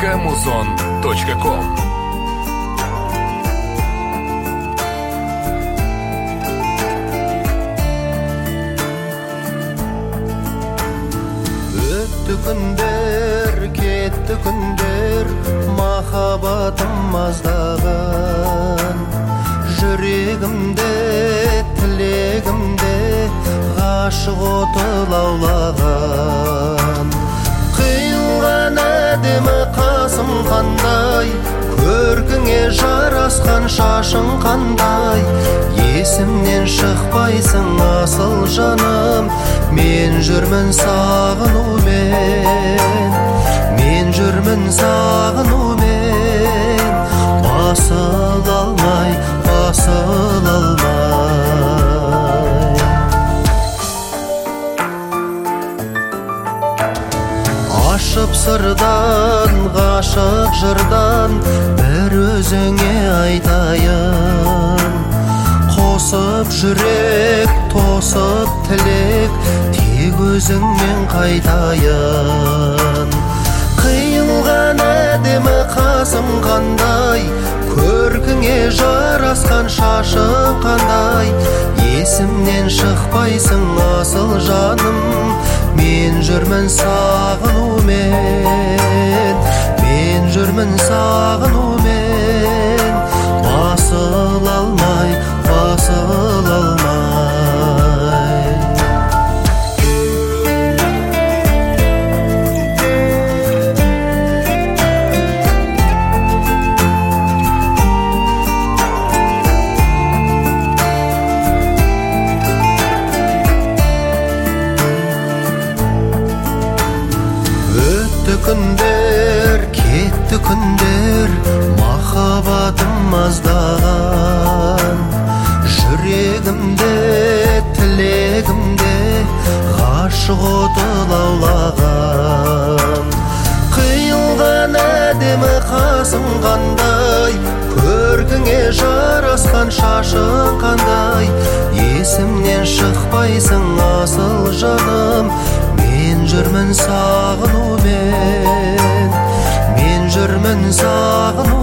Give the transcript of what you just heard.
muzon.com. Өтті күндер, кетті күндер, махаббатым аздаған. Жүрегімде, тілегімде, ғашық оты лаулаған. Қиылған әдемі қасым қандай, көркіңе жарасқан шашың қандай. Есімнен шықпайсың асыл жаным, мен жүрмін сағынумен, мен жүрмін сағынумен. Басыл алмай, басыл алмай. Ашып сырдан, ғашық жырдан, бір өзіңе айтайын. Қосып жүрек, тосып тілек, тек өзіңмен қайтайын. Қиылған әдемі қасым қандай, көркіңе жарасқан шашың қандай. Есімнен шықпайсың асыл жаным, мен жүрмін сағынумен, мен жүрмін сағынумен. Басыл алмай, басыл алмай. Өтті күндер, кетті күндер, махаббатым аздаған. Жүрегімде, тілегімде, ғашық оты лаулаған. Қиылған әдемі қасым қандай, көркіңе жарасқан шашың қандай. Есімнен шықпайсың асыл жаным, мен жүрмін сағынумен, мен жүрмін сағынумен.